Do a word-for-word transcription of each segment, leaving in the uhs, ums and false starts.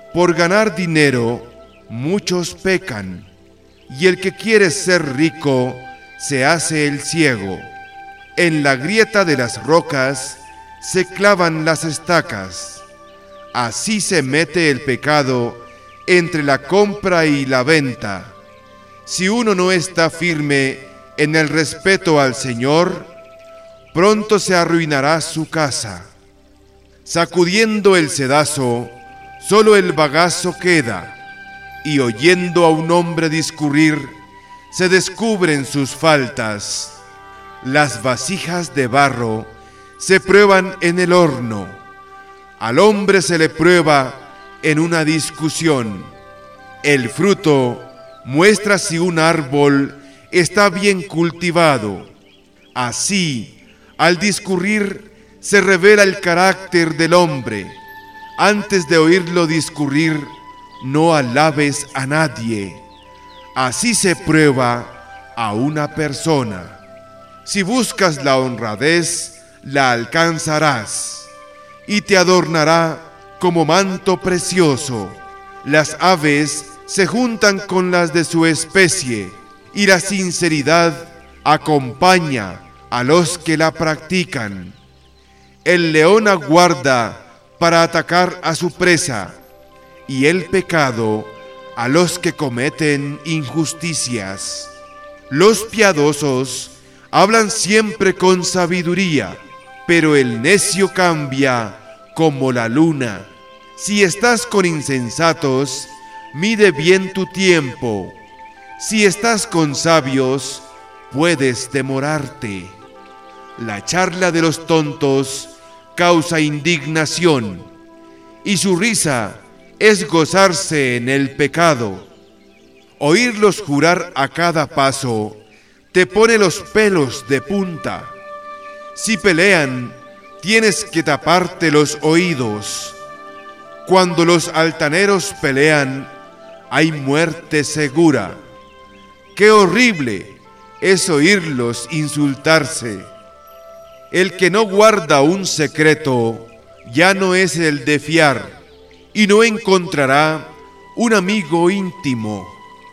Por ganar dinero, muchos pecan, y el que quiere ser rico se hace el ciego. En la grieta de las rocas se clavan las estacas. Así se mete el pecado entre la compra y la venta. Si uno no está firme en el respeto al Señor, pronto se arruinará su casa. Sacudiendo el cedazo, solo el bagazo queda, y oyendo a un hombre discurrir, se descubren sus faltas. Las vasijas de barro se prueban en el horno. Al hombre se le prueba en una discusión. El fruto muestra si un árbol está bien cultivado. Así, al discurrir, se revela el carácter del hombre. Antes de oírlo discurrir, no alabes a nadie. Así se prueba a una persona. Si buscas la honradez, la alcanzarás, y te adornará como manto precioso. Las aves se juntan con las de su especie, y la sinceridad acompaña a los que la practican. El león aguarda para atacar a su presa, y el pecado a los que cometen injusticias. Los piadosos hablan siempre con sabiduría, pero el necio cambia como la luna. Si estás con insensatos, mide bien tu tiempo. Si estás con sabios, puedes demorarte. La charla de los tontos causa indignación, y su risa es gozarse en el pecado. Oírlos jurar a cada paso te pone los pelos de punta. Si pelean, tienes que taparte los oídos. Cuando los altaneros pelean, hay muerte segura. ¡Qué horrible es oírlos insultarse! El que no guarda un secreto ya no es el de fiar, y no encontrará un amigo íntimo.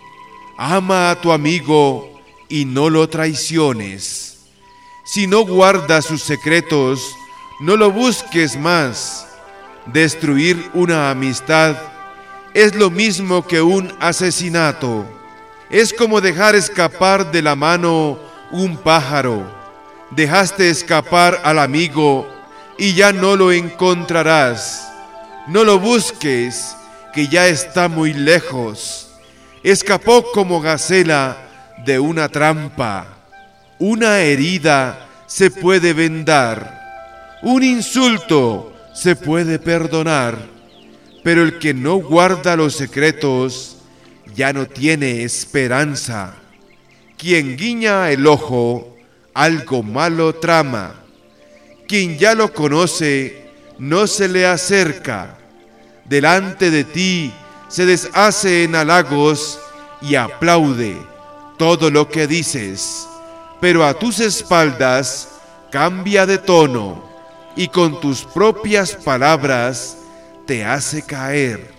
Ama a tu amigo y no lo traiciones. Si no guarda sus secretos, no lo busques más. Destruir una amistad es lo mismo que un asesinato. Es como dejar escapar de la mano un pájaro. Dejaste escapar al amigo y ya no lo encontrarás. No lo busques, que ya está muy lejos. Escapó como gacela de una trampa. Una herida se puede vendar. Un insulto se puede perdonar. Pero el que no guarda los secretos ya no tiene esperanza. Quien guiña el ojo, algo malo trama. Quien ya lo conoce, no se le acerca. Delante de ti se deshace en halagos y aplaude todo lo que dices, pero a tus espaldas cambia de tono y con tus propias palabras te hace caer.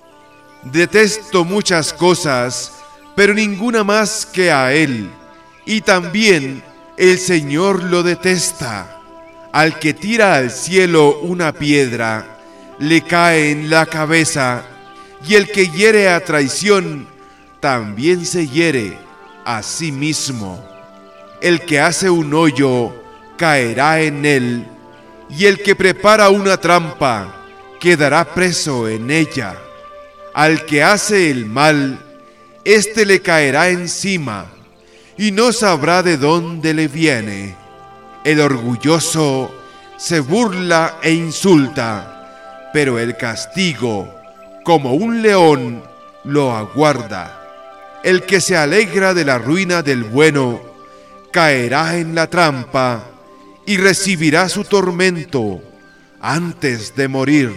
Detesto muchas cosas, pero ninguna más que a él, y también el Señor lo detesta. Al que tira al cielo una piedra, le cae en la cabeza, y el que hiere a traición, también se hiere a sí mismo. El que hace un hoyo, caerá en él, y el que prepara una trampa, quedará preso en ella. Al que hace el mal, éste le caerá encima, y no sabrá de dónde le viene. El orgulloso se burla e insulta, pero el castigo, como un león, lo aguarda. El que se alegra de la ruina del bueno, caerá en la trampa y recibirá su tormento antes de morir.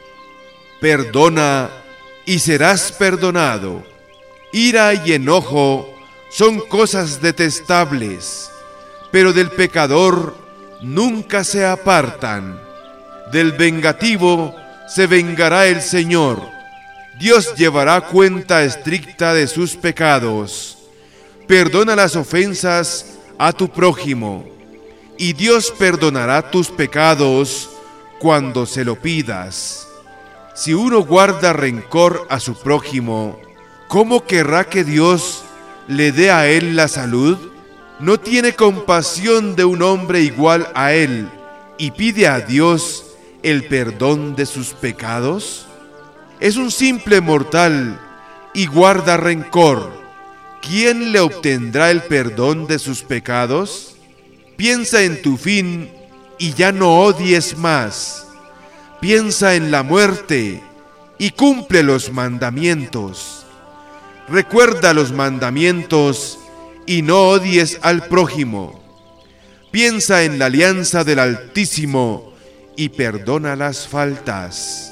Perdona y serás perdonado. Ira y enojo son cosas detestables, pero del pecador nunca se apartan. Del vengativo se vengará el Señor, Dios llevará cuenta estricta de sus pecados. Perdona las ofensas a tu prójimo, y Dios perdonará tus pecados cuando se lo pidas. Si uno guarda rencor a su prójimo, ¿cómo querrá que Dios le dé a él la salud? ¿No tiene compasión de un hombre igual a él y pide a Dios el perdón de sus pecados? Es un simple mortal y guarda rencor. ¿Quién le obtendrá el perdón de sus pecados? Piensa en tu fin y ya no odies más. Piensa en la muerte y cumple los mandamientos. Recuerda los mandamientos y no odies al prójimo. Piensa en la alianza del Altísimo y perdona las faltas.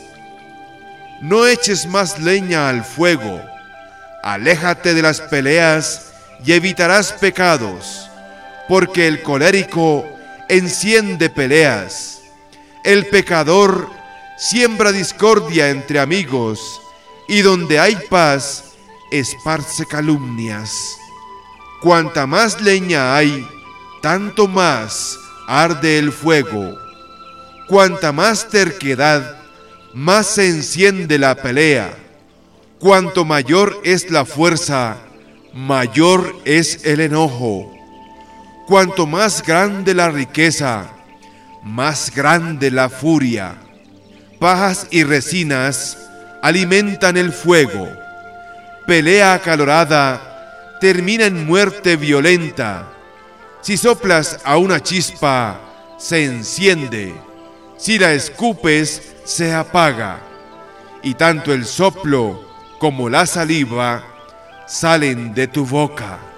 No eches más leña al fuego. Aléjate de las peleas y evitarás pecados, porque el colérico enciende peleas. El pecador siembra discordia entre amigos, y donde hay paz, esparce calumnias. Cuanta más leña hay, tanto más arde el fuego. Cuanta más terquedad, más se enciende la pelea. Cuanto mayor es la fuerza, mayor es el enojo. Cuanto más grande la riqueza, más grande la furia. Pajas y resinas alimentan el fuego. Pelea acalorada termina en muerte violenta. Si soplas a una chispa, se enciende. Si la escupes, se apaga. Y tanto el soplo como la saliva salen de tu boca.